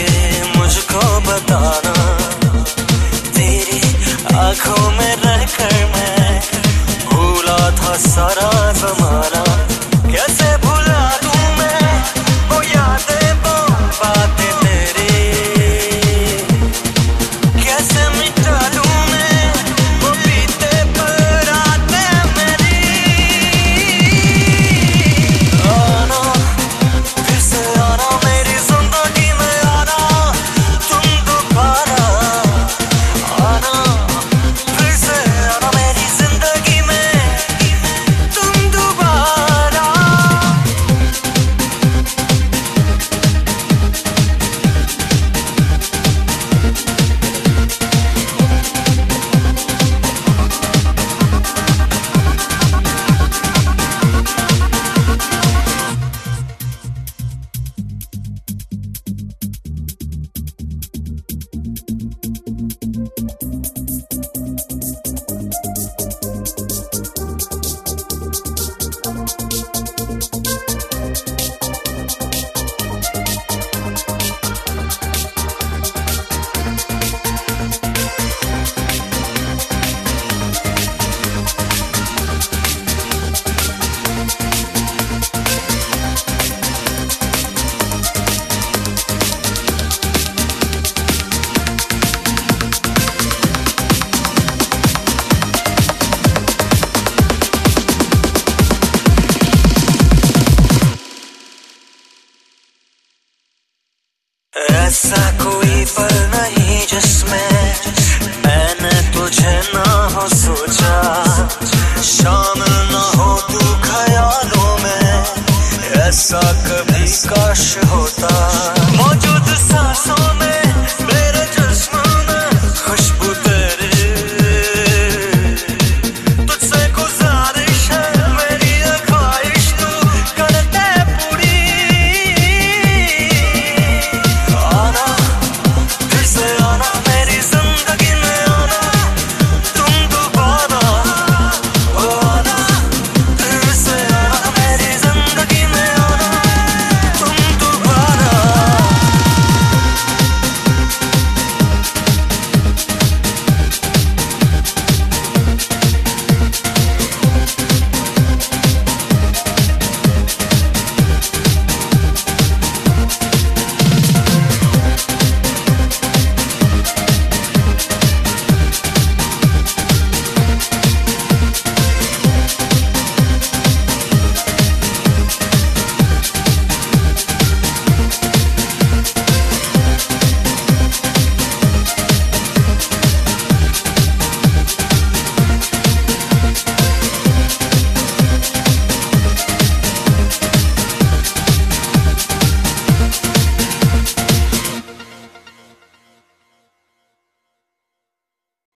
के मुझको बताना, तेरी आंखों में रहकर मैं भूला था सारा ज़माना। कैसे भुला दूं मैं वो यादें, वो बातें तेरी, कैसे मिटा दूं मैं वो बीते पल रातें मेरी। आना फिर से आना मेरी जिंदगी में, आना तुम दोबारा, आना फिर से आना मेरी जिंदगी में तुम दोबारा। ऐसा कोई पल नहीं जिसमें मैंने तुझे ना हो सोचा, शामिल ना हो तू ख्यालों में, ऐसा कभी काश होता। मौजूद सांसों